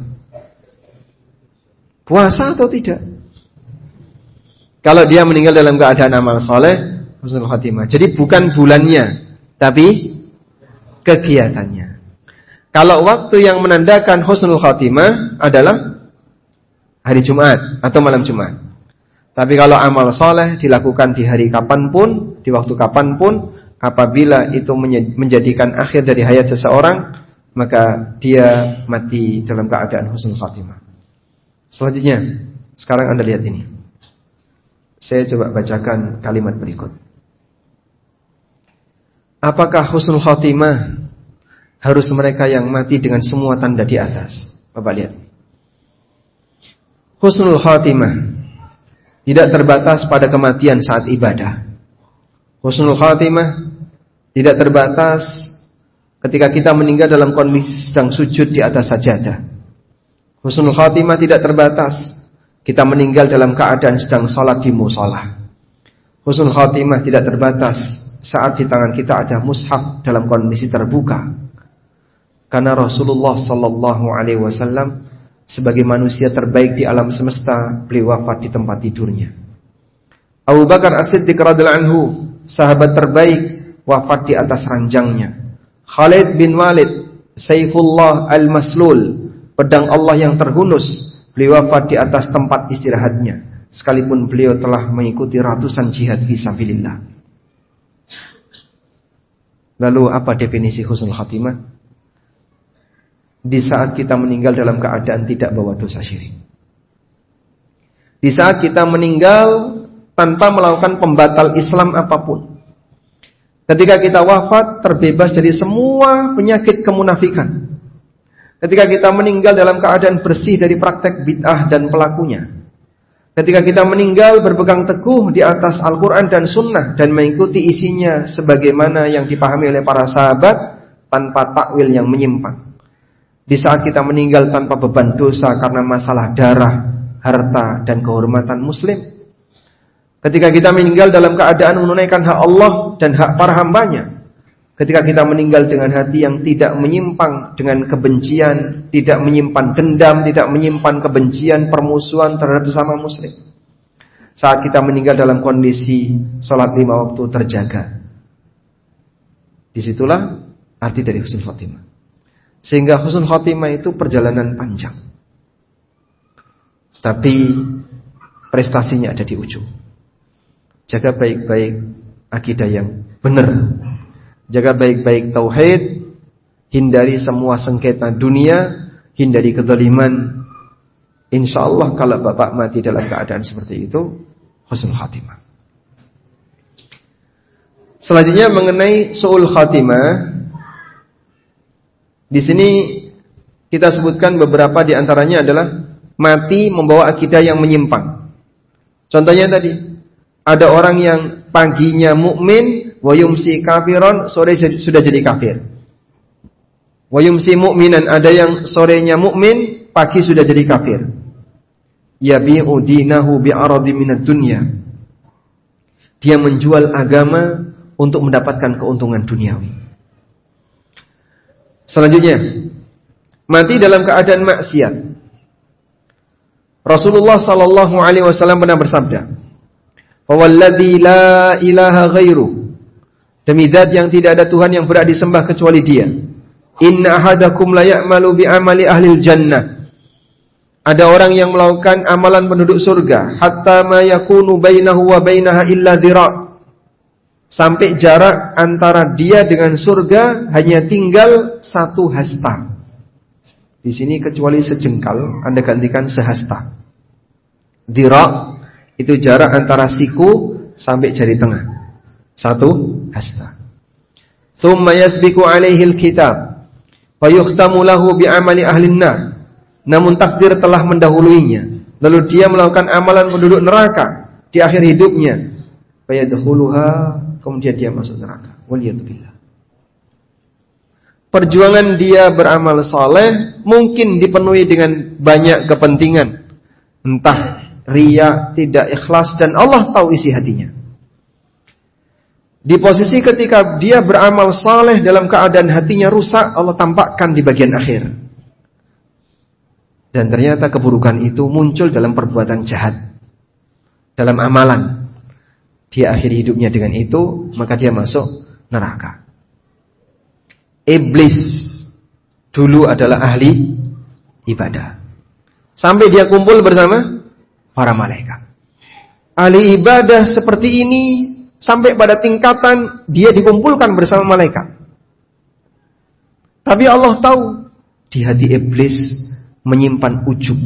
Puasa atau tidak? Kalau dia meninggal dalam keadaan amal soleh, husnul khatimah. Jadi bukan bulannya, tapi kegiatannya. Kalau waktu yang menandakan husnul khatimah adalah hari Jumat atau malam Jumat. Tapi kalau amal soleh dilakukan di hari kapanpun, di waktu kapanpun, apabila itu menjadikan akhir dari hayat seseorang, maka dia mati dalam keadaan husnul khatimah. Selanjutnya, sekarang Anda lihat ini. Saya coba bacakan kalimat berikut. Apakah husnul khatimah harus mereka yang mati dengan semua tanda di atas? Bapak lihat. Husnul khatimah tidak terbatas pada kematian saat ibadah. Husnul khatimah tidak terbatas ketika kita meninggal dalam kondisi sedang sujud di atas sajadah. Husnul khatimah tidak terbatas kita meninggal dalam keadaan sedang salat di mushola. Husnul khatimah tidak terbatas saat di tangan kita ada mushaf dalam kondisi terbuka. Karena Rasulullah sallallahu alaihi wasallam sebagai manusia terbaik di alam semesta, beliau wafat di tempat tidurnya. Abu Bakar As-Siddiq radhiyallahu anhu, sahabat terbaik, wafat di atas ranjangnya. Khalid bin Walid, Saifullah al-Maslul, pedang Allah yang terhunus, beliau wafat di atas tempat istirahatnya, sekalipun beliau telah mengikuti ratusan jihad fisabilillah. Lalu apa definisi husnul khatimah? Di saat kita meninggal dalam keadaan tidak bawa dosa syirik. Di saat kita meninggal tanpa melakukan pembatal Islam apapun. Ketika kita wafat terbebas dari semua penyakit kemunafikan. Ketika kita meninggal dalam keadaan bersih dari praktek bid'ah dan pelakunya. Ketika kita meninggal berpegang teguh di atas Al-Quran dan Sunnah dan mengikuti isinya sebagaimana yang dipahami oleh para sahabat tanpa takwil yang menyimpang. Di saat kita meninggal tanpa beban dosa karena masalah darah, harta, dan kehormatan muslim. Ketika kita meninggal dalam keadaan menunaikan hak Allah dan hak para hambanya. Ketika kita meninggal dengan hati yang tidak menyimpang dengan kebencian, tidak menyimpan dendam, tidak menyimpan kebencian, permusuhan terhadap sesama muslim. Saat kita meninggal dalam kondisi sholat 5 waktu terjaga. Disitulah arti dari husnul khatimah. Sehingga husnul khatimah itu perjalanan panjang. Tapi prestasinya ada di ujung. Jaga baik-baik akidah yang benar. Jaga baik-baik tauhid, hindari semua sengketa dunia, hindari kezaliman. Insyaallah kalau Bapak mati dalam keadaan seperti itu, husnul khatimah. Selanjutnya mengenai su'ul khatimah. Di sini kita sebutkan beberapa di antaranya adalah mati membawa akidah yang menyimpang. Contohnya tadi, ada orang yang paginya mukmin, wa yumsi kafiron, sore sudah jadi kafir. Wa yumsi mu'minan, ada yang sorenya mukmin, pagi sudah jadi kafir. Yabi'u dinahu bi'aradi minad dunya. Dia menjual agama untuk mendapatkan keuntungan duniawi. Selanjutnya, mati dalam keadaan maksiat. Rasulullah sallallahu alaihi wasallam pernah bersabda, "Walladzi la ilaha ghairu." Demi zat yang tidak ada Tuhan yang berhak disembah kecuali Dia. Inna ahadakum la ya'malu bi amali ahlil jannah. Ada orang yang melakukan amalan penduduk surga, hatta ma yakunu bainahu wa bainaha illa dhira'. Sampai jarak antara dia dengan surga hanya tinggal 1 hasta. Di sini kecuali sejengkal, Anda gantikan sehasta. Dhira' itu jarak antara siku sampai jari tengah. 1 hasta. Tsumma yasbiqu alaihi alkitab fa yukhtamu lahu bi amali ahlin nar. Namun takdir telah mendahuluinya, lalu dia melakukan amalan penduduk neraka di akhir hidupnya. Fa yadkhuluha, kemudian dia masuk neraka. Waliyadzubillah. Perjuangan dia beramal saleh mungkin dipenuhi dengan banyak kepentingan. Entah riya, tidak ikhlas, dan Allah tahu isi hatinya. Di posisi ketika dia beramal saleh dalam keadaan hatinya rusak, Allah tampakkan di bagian akhir. Dan ternyata keburukan itu muncul dalam perbuatan jahat, dalam amalan. Dia akhiri hidupnya dengan itu, maka dia masuk neraka. Iblis dulu adalah ahli ibadah. Sampai dia kumpul bersama para malaikat. Ahli ibadah seperti ini sampai pada tingkatan dia dikumpulkan bersama malaikat. Tapi Allah tahu di hati iblis menyimpan ujub.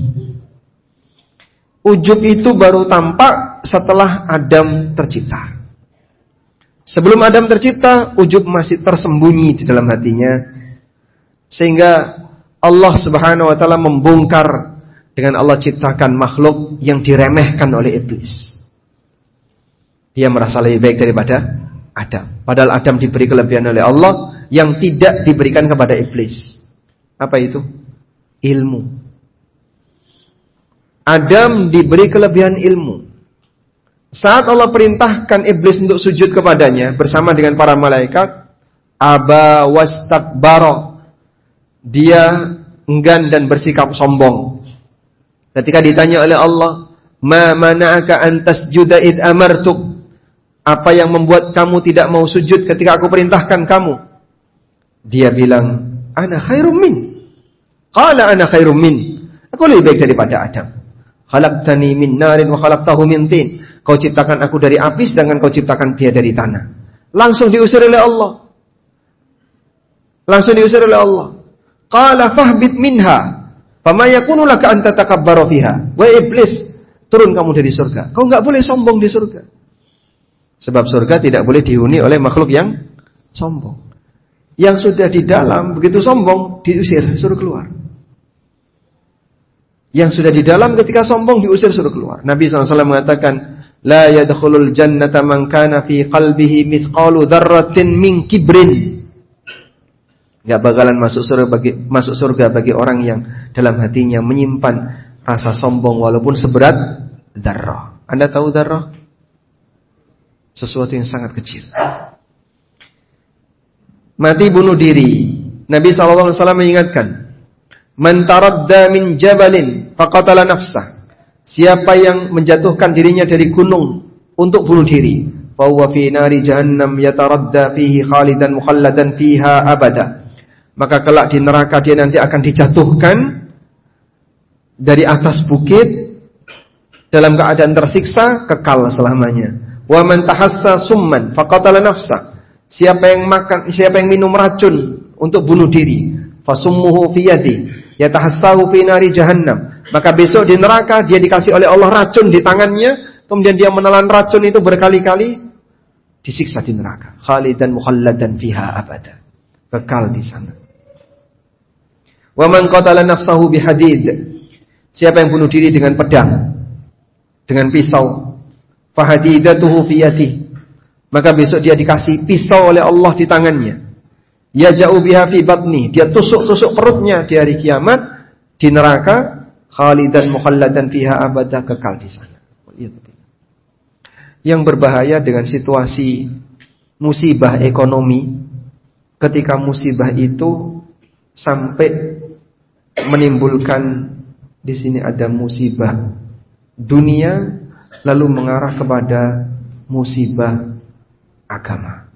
Ujub itu baru tampak setelah Adam tercipta. Sebelum Adam tercipta, ujub masih tersembunyi di dalam hatinya. Sehingga Allah Subhanahu wa taala membongkar dengan Allah ciptakan makhluk yang diremehkan oleh iblis. Dia merasa lebih baik daripada Adam. Padahal Adam diberi kelebihan oleh Allah yang tidak diberikan kepada iblis. Apa itu? Ilmu. Adam diberi kelebihan ilmu. Saat Allah perintahkan iblis untuk sujud kepadanya bersama dengan para malaikat, aba wastakbara, dia enggan dan bersikap sombong. Ketika ditanya oleh Allah, ma mana'aka an tasjuda id amartuk, apa yang membuat kamu tidak mau sujud ketika aku perintahkan kamu? Dia bilang, ana khairum min. Qala ana khairum min. Aku lebih baik daripada Adam. Khalaqtani min narin wa khalaqtahu min tin. Kau ciptakan aku dari api, sedangkan kau ciptakan dia dari tanah. Langsung diusir oleh Allah. Qala fahbit minha, fama yakunu laka an tatakabbara fiha. Wahai iblis, turun kamu dari surga. Kau enggak boleh sombong di surga. Sebab surga tidak boleh dihuni oleh makhluk yang sombong. Yang sudah di dalam begitu sombong diusir, suruh keluar. Yang sudah di dalam ketika sombong diusir, suruh keluar. Nabi SAW mengatakan, la yadkhulul jannata man kana fi qalbihi mithqalu dzarratin min kibrin. Enggak bakalan masuk surga bagi orang yang dalam hatinya menyimpan rasa sombong walaupun seberat dzarrah. Anda tahu dzarrah? Sesuatu yang sangat kecil. Mati bunuh diri. Nabi SAW mengingatkan, man taradda min jabalin faqatala nafsah. Siapa yang menjatuhkan dirinya dari gunung untuk bunuh diri, fa huwa fi nari jahannam yataradda fihi khalidan mukhalladan fiha abada. Maka kelak di neraka dia nanti akan dijatuhkan dari atas bukit dalam keadaan tersiksa, kekal selamanya. Wa man tahassa summan faqatala nafsa. Siapa yang minum racun untuk bunuh diri, fasummuhu fi yadi, yatahassahu fi nari jahannam. Maka besok di neraka dia dikasih oleh Allah racun di tangannya, kemudian dia menelan racun itu berkali-kali, disiksa di neraka. Khalidan mukhalladan fiha abada. Kekal di sana. Wa man qatala nafsahu bihadid. Siapa yang bunuh diri dengan pedang, dengan pisau, fahadidatuhu fi yadihi. Maka besok dia dikasih pisau oleh Allah di tangannya. Yaja'u biha fi batni. Dia tusuk-tusuk perutnya di hari kiamat di neraka. Khalidan mukhalladan fiha abada, kekal di sana. Yang berbahaya dengan situasi musibah ekonomi, ketika musibah itu sampai menimbulkan, di sini ada musibah dunia lalu mengarah kepada musibah agama.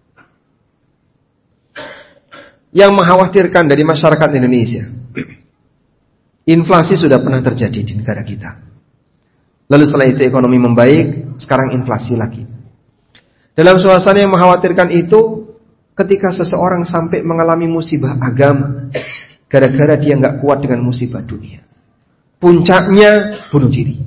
Yang mengkhawatirkan dari masyarakat Indonesia, inflasi sudah pernah terjadi di negara kita. Lalu setelah itu ekonomi membaik, sekarang inflasi lagi. Dalam suasana yang mengkhawatirkan itu, ketika seseorang sampai mengalami musibah agama, gara-gara dia nggak kuat dengan musibah dunia, puncaknya bunuh diri.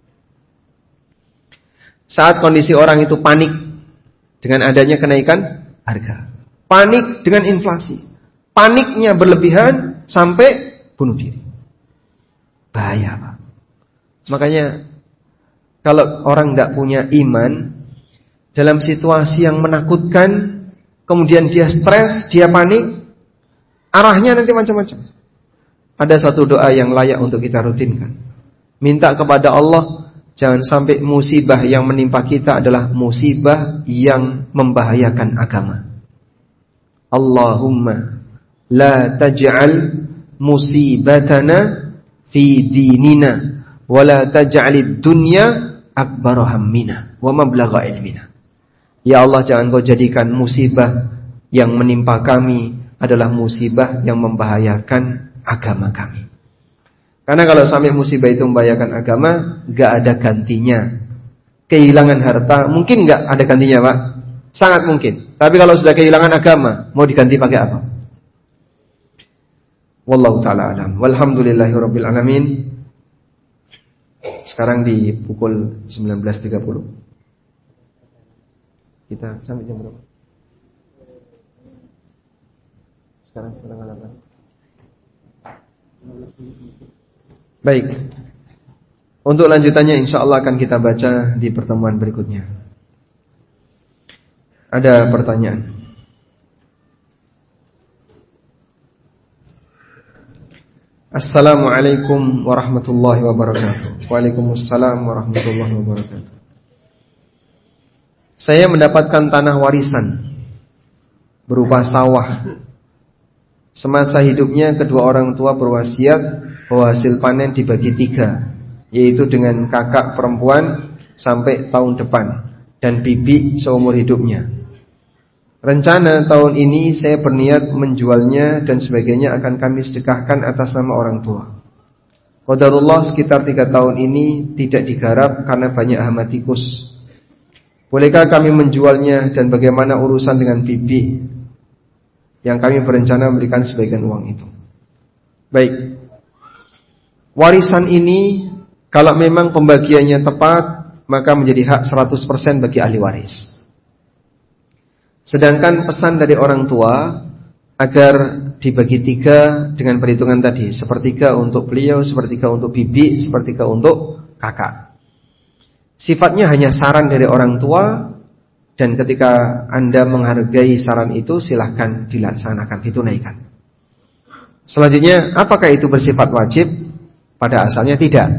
Saat kondisi orang itu panik dengan adanya kenaikan harga, panik dengan inflasi, paniknya berlebihan sampai bunuh diri. Bahaya, Pak. Makanya kalau orang tidak punya iman, dalam situasi yang menakutkan, kemudian dia stres, dia panik, arahnya nanti macam-macam. Ada satu doa yang layak untuk kita rutinkan. Minta kepada Allah, jangan sampai musibah yang menimpa kita adalah musibah yang membahayakan agama. Allahumma la taj'al musibatana fi dinina wa la taj'alid dunya akbar hammina wa mablagha ilmina. Ya Allah, jangan kau jadikan musibah yang menimpa kami adalah musibah yang membahayakan agama kami. Karena kalau sampai musibah itu membahayakan agama, gak ada gantinya. Kehilangan harta mungkin gak ada gantinya, Pak. Sangat mungkin. Tapi kalau sudah kehilangan agama, mau diganti pakai apa? Wallahu ta'ala alam. Walhamdulillahirabbil alamin. Sekarang di pukul 19.30. Kita sampai jam berapa? Sekarang setengah 8. Baik. Untuk lanjutannya insyaallah akan kita baca di pertemuan berikutnya. Ada pertanyaan? Assalamualaikum warahmatullahi wabarakatuh. Waalaikumsalam warahmatullahi wabarakatuh. Saya mendapatkan tanah warisan berupa sawah. Semasa hidupnya kedua orang tua berwasiat bahwa hasil panen dibagi 3, yaitu dengan kakak perempuan sampai tahun depan dan bibi seumur hidupnya. Rencana tahun ini saya berniat menjualnya dan sebagainya akan kami sedekahkan atas nama orang tua. Qadarullah sekitar 3 tahun ini tidak digarap karena banyak hama tikus. Bolehkah kami menjualnya dan bagaimana urusan dengan bibi yang kami berencana memberikan sebagian uang itu? Baik. Warisan ini kalau memang pembagiannya tepat, maka menjadi hak 100% bagi ahli waris. Sedangkan pesan dari orang tua agar dibagi 3 dengan perhitungan tadi, sepertiga untuk beliau, sepertiga untuk bibi, sepertiga untuk kakak. Sifatnya hanya saran dari orang tua, dan ketika Anda menghargai saran itu, silahkan dilaksanakan, ditunaikan. Selanjutnya, apakah itu bersifat wajib? Pada asalnya tidak.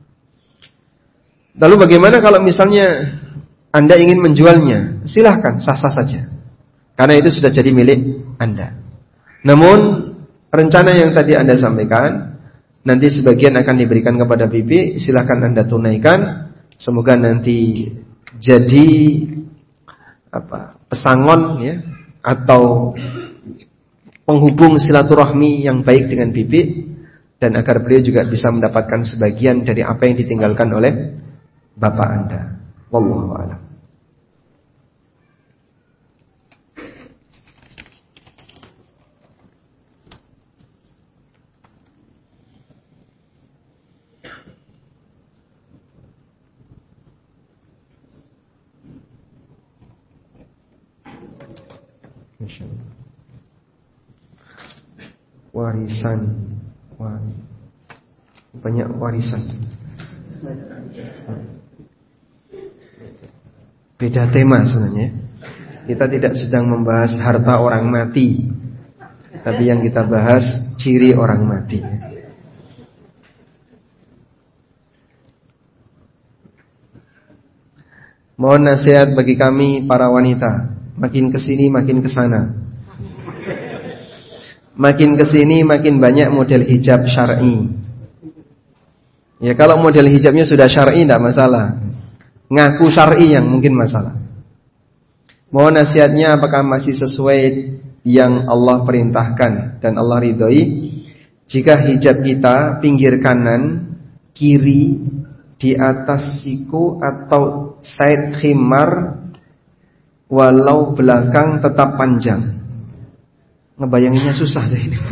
Lalu bagaimana kalau misalnya Anda ingin menjualnya? Silahkan, sah-sah saja. Karena itu sudah jadi milik Anda. Namun rencana yang tadi Anda sampaikan, nanti sebagian akan diberikan kepada bibi, silahkan Anda tunaikan. Semoga nanti jadi pesangon ya, atau penghubung silaturahmi yang baik dengan bibi. dan agar beliau juga bisa mendapatkan sebagian dari apa yang ditinggalkan oleh bapak Anda. Wallahu a'lam. Warisan, banyak warisan. Beda tema sebenarnya. Kita tidak sedang membahas harta orang mati, tapi yang kita bahas ciri orang mati. Mohon nasihat bagi kami para wanita. Makin kesini makin kesana. Makin kesini makin banyak model hijab syar'i. Ya kalau model hijabnya sudah syar'i tidak masalah. Ngaku syar'i yang mungkin masalah. Mohon nasihatnya apakah masih sesuai yang Allah perintahkan dan Allah ridhoi jika hijab kita pinggir kanan, kiri, di atas siku atau side khimar, walau belakang tetap panjang. Ngebayanginnya susah deh ini.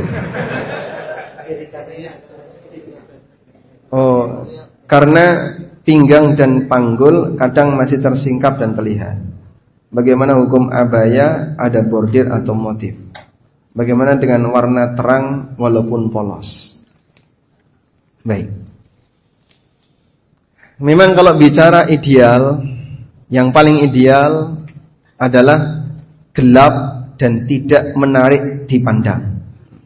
Oh, karena pinggang dan panggul kadang masih tersingkap dan terlihat. Bagaimana hukum abaya ada bordir atau motif? Bagaimana dengan warna terang walaupun polos? Baik. Memang kalau bicara ideal, yang paling ideal adalah gelap dan tidak menarik dipandang.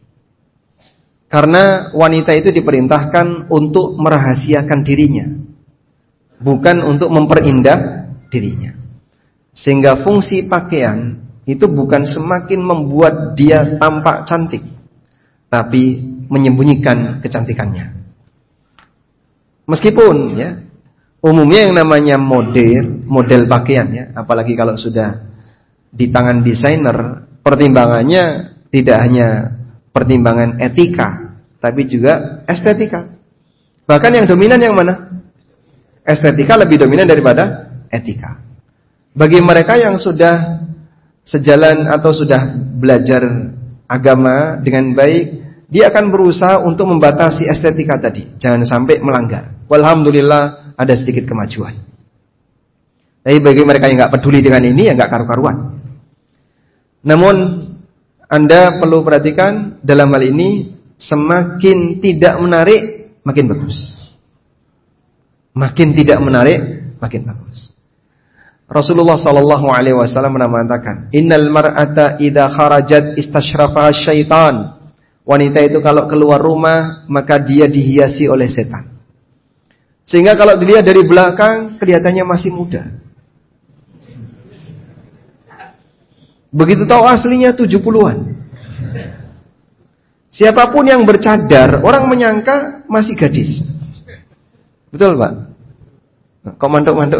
Karena wanita itu diperintahkan untuk merahasiakan dirinya, bukan untuk memperindah dirinya. Sehingga fungsi pakaian itu bukan semakin membuat dia tampak cantik, tapi menyembunyikan kecantikannya. Meskipun ya, umumnya yang namanya model pakaian ya, apalagi kalau sudah di tangan desainer, pertimbangannya tidak hanya pertimbangan etika, tapi juga estetika. Bahkan yang dominan yang mana? Estetika lebih dominan daripada etika. Bagi mereka yang sudah sejalan atau sudah belajar agama dengan baik, dia akan berusaha untuk membatasi estetika tadi, jangan sampai melanggar. Walhamdulillah ada sedikit kemajuan. Tapi bagi mereka yang nggak peduli dengan ini, ya nggak karu-karuan. Namun Anda perlu perhatikan dalam hal ini, semakin tidak menarik makin bagus. Makin tidak menarik makin bagus. Rasulullah sallallahu alaihi wasallam mengatakan, "Innal mar'ata idza kharajat istashrafaha syaitan." Wanita itu kalau keluar rumah maka dia dihiasi oleh setan. Sehingga kalau dilihat dari belakang kelihatannya masih muda. Begitu tahu aslinya 70-an. Siapapun yang bercadar, orang menyangka masih gadis. Betul, Pak? Kok mantuk-mantuk?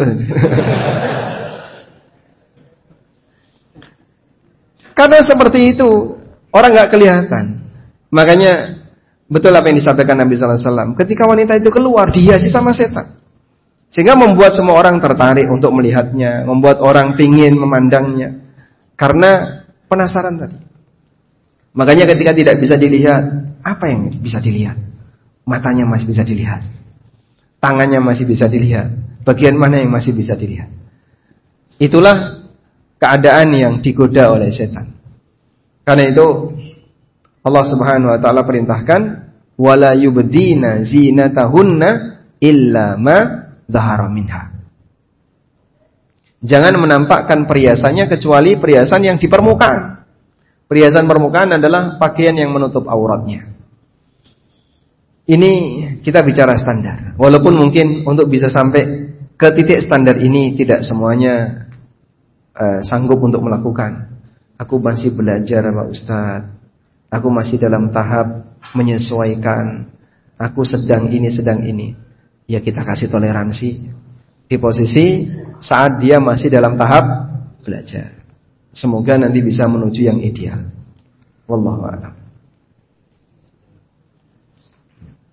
Karena seperti itu, orang gak kelihatan. Makanya betul apa yang disampaikan Nabi SAW. Ketika wanita itu keluar, dihiasi sama setan. Sehingga membuat semua orang tertarik untuk melihatnya, membuat orang pingin memandangnya. Karena penasaran tadi. Makanya ketika tidak bisa dilihat, apa yang bisa dilihat? Matanya masih bisa dilihat. Tangannya masih bisa dilihat. Bagian mana yang masih bisa dilihat? Itulah keadaan yang digoda oleh setan. Karena itu Allah Subhanahu wa taala perintahkan wala yubdina zinatahunna illa ma dzahara minha. Jangan menampakkan perhiasannya kecuali perhiasan yang di permukaan. Perhiasan permukaan adalah pakaian yang menutup auratnya. Ini kita bicara standar. Walaupun mungkin untuk bisa sampai ke titik standar ini tidak semuanya sanggup untuk melakukan. Aku masih belajar Pak Ustadz. Aku masih dalam tahap menyesuaikan. Aku sedang ini. Ya kita kasih toleransi di posisi saat dia masih dalam tahap belajar. Semoga nanti bisa menuju yang ideal. Wallahu a'lam.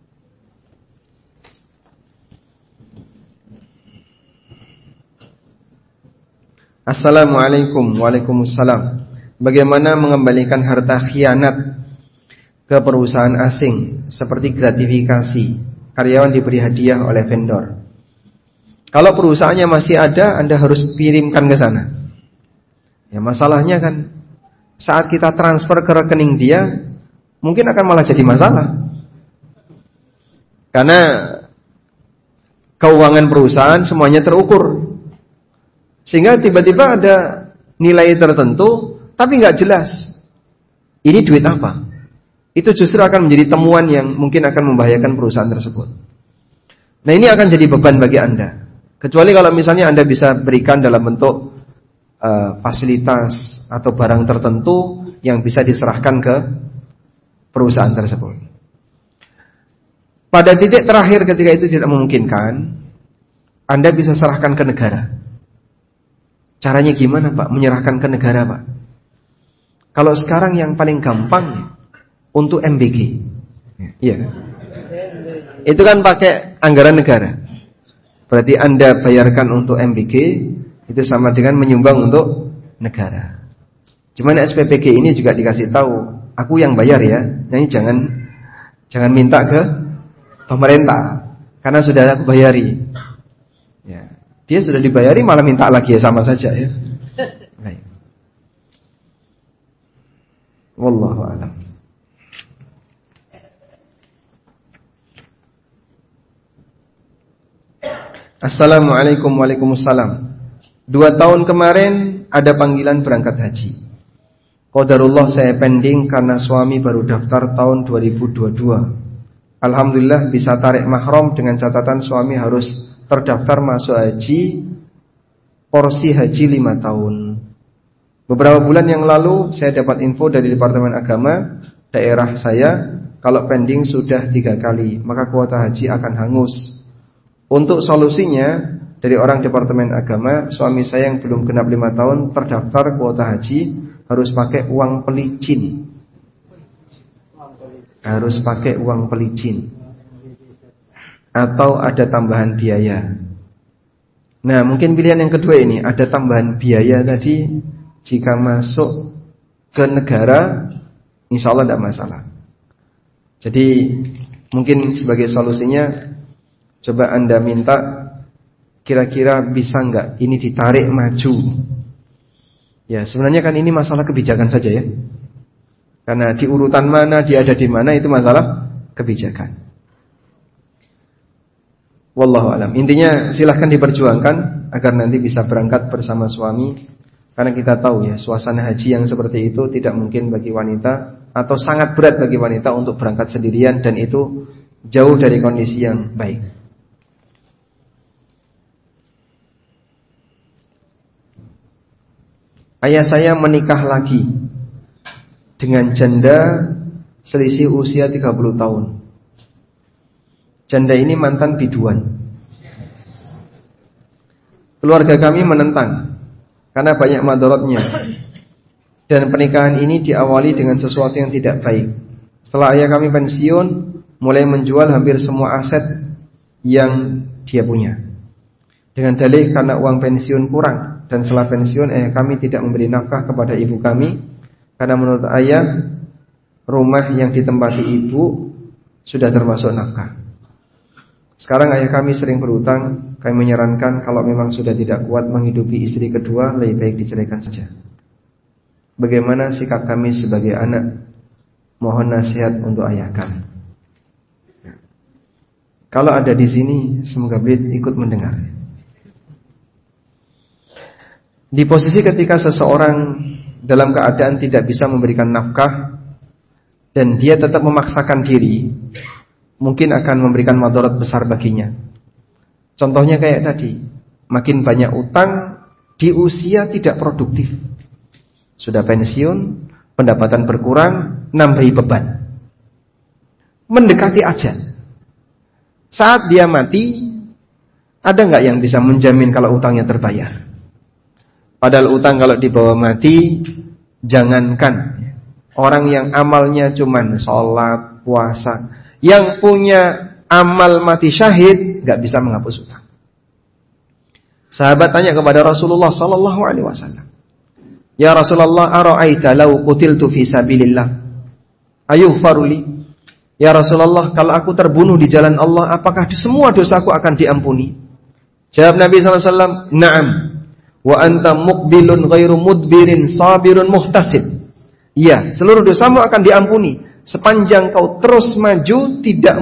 Assalamualaikum. Waalaikumsalam. Bagaimana mengembalikan harta khianat ke perusahaan asing seperti gratifikasi, karyawan diberi hadiah oleh vendor? Kalau perusahaannya masih ada, Anda harus kirimkan ke sana. Ya, masalahnya kan saat kita transfer ke rekening dia, mungkin akan malah jadi masalah. Karena keuangan perusahaan semuanya terukur. Sehingga tiba-tiba ada nilai tertentu tapi nggak jelas ini duit apa. Itu justru akan menjadi temuan yang mungkin akan membahayakan perusahaan tersebut. Nah, ini akan jadi beban bagi Anda. Kecuali kalau misalnya Anda bisa berikan dalam bentuk fasilitas atau barang tertentu yang bisa diserahkan ke perusahaan tersebut. Pada titik terakhir ketika itu tidak memungkinkan, Anda bisa serahkan ke negara. Caranya gimana, Pak? Menyerahkan ke negara, Pak? Kalau sekarang yang paling gampang untuk MBG. Iya. Itu kan pakai anggaran negara. Berarti Anda bayarkan untuk MBG itu sama dengan menyumbang untuk negara. Cuman SPPG ini juga dikasih tahu, aku yang bayar ya. Jadi jangan minta ke pemerintah karena sudah aku bayari. Ya. Dia sudah dibayari malah minta lagi ya, sama saja ya. Baik. Wallahu a'lam. Assalamualaikum. Waalaikumsalam. 2 tahun kemarin ada panggilan berangkat haji. Qadarullah saya pending karena suami baru daftar tahun 2022. Alhamdulillah bisa tarik mahram dengan catatan suami harus terdaftar masuk haji porsi haji 5 tahun. Beberapa bulan yang lalu saya dapat info dari Departemen Agama daerah saya kalau pending sudah 3 kali maka kuota haji akan hangus. Untuk solusinya dari orang Departemen Agama, suami saya yang belum genap 5 tahun terdaftar kuota haji harus pakai uang pelicin. Harus pakai uang pelicin. Atau ada tambahan biaya. Nah, mungkin pilihan yang kedua ini, ada tambahan biaya tadi, jika masuk ke negara, insya Allah tidak masalah. Jadi, mungkin sebagai solusinya, coba Anda minta, kira-kira bisa nggak ini ditarik maju. Ya, sebenarnya kan ini masalah kebijakan saja ya. Karena di urutan mana, dia ada di mana, itu masalah kebijakan. Wallahu alam. Intinya silahkan diperjuangkan agar nanti bisa berangkat bersama suami. Karena kita tahu ya, suasana haji yang seperti itu tidak mungkin bagi wanita, atau sangat berat bagi wanita untuk berangkat sendirian, dan itu jauh dari kondisi yang baik. Ayah saya menikah lagi dengan janda selisih usia 30 tahun. Janda ini mantan biduan. Keluarga kami menentang karena banyak madaratnya. Dan pernikahan ini diawali dengan sesuatu yang tidak baik. Setelah ayah kami pensiun, mulai menjual hampir semua aset yang dia punya. Dengan dalih karena uang pensiun kurang. Dan setelah pensiun ayah kami tidak memberi nafkah kepada ibu kami. Karena menurut ayah, rumah yang ditempati ibu sudah termasuk nafkah. Sekarang ayah kami sering berhutang. Kami menyarankan kalau memang sudah tidak kuat menghidupi istri kedua, lebih baik diceraikan saja. Bagaimana sikap kami sebagai anak? Mohon nasihat untuk ayah kami. Kalau ada di sini, semoga beliau ikut mendengar. Di posisi ketika seseorang dalam keadaan tidak bisa memberikan nafkah dan dia tetap memaksakan diri, mungkin akan memberikan madarat besar baginya. Contohnya kayak tadi, makin banyak utang di usia tidak produktif. Sudah pensiun, pendapatan berkurang, nambahi beban. Mendekati ajal. Saat dia mati, ada nggak yang bisa menjamin kalau utangnya terbayar? Padahal utang kalau dibawa mati, jangankan orang yang amalnya cuman sholat, puasa, yang punya amal mati syahid, gak bisa menghapus utang. Sahabat tanya kepada Rasulullah sallallahu alaihi wasallam, "Ya Rasulullah, ara'aita law qutiltu fi sabilillah ayughfaru li?" Ya Rasulullah, kalau aku terbunuh di jalan Allah, apakah semua dosaku akan diampuni? Jawab Nabi sallallahu alaihi wasallam, "Na'am. Wa anta muqbilun ghairu mudbirin sabirun muhtasib." Iya, seluruh dosamu akan diampuni sepanjang kau terus maju, tidak